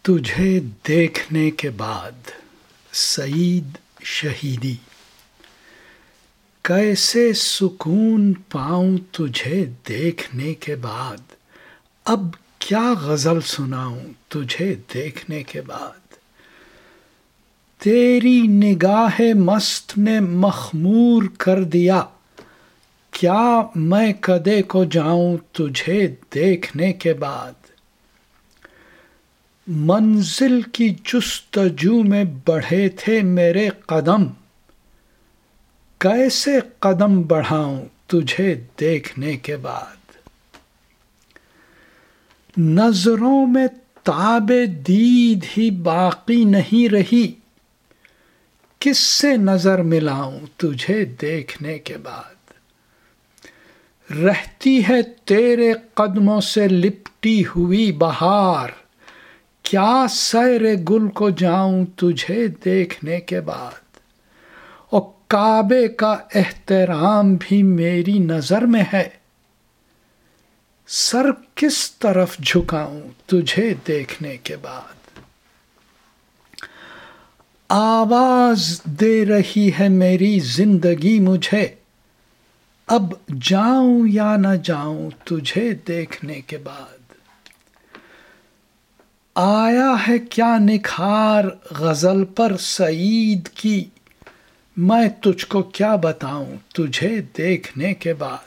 تجھے دیکھنے کے بعد سعید شہیدی، کیسے سکون پاؤں تجھے دیکھنے کے بعد، اب کیا غزل سناؤں تجھے دیکھنے کے بعد۔ تیری نگاہ مست نے مخمور کر دیا، کیا میں کدے کو جاؤں تجھے دیکھنے کے بعد۔ منزل کی جستجو میں بڑھے تھے میرے قدم، کیسے قدم بڑھاؤں تجھے دیکھنے کے بعد۔ نظروں میں تاب دید ہی باقی نہیں رہی، کس سے نظر ملاؤں تجھے دیکھنے کے بعد۔ رہتی ہے تیرے قدموں سے لپٹی ہوئی بہار، کیا سیر گل کو جاؤں تجھے دیکھنے کے بعد۔ اور کعبے کا احترام بھی میری نظر میں ہے، سر کس طرف جھکاؤں تجھے دیکھنے کے بعد۔ آواز دے رہی ہے میری زندگی مجھے، اب جاؤں یا نہ جاؤں تجھے دیکھنے کے بعد۔ آیا ہے کیا نکھار غزل پر سعید کی، میں تجھ کو کیا بتاؤں تجھے دیکھنے کے بعد۔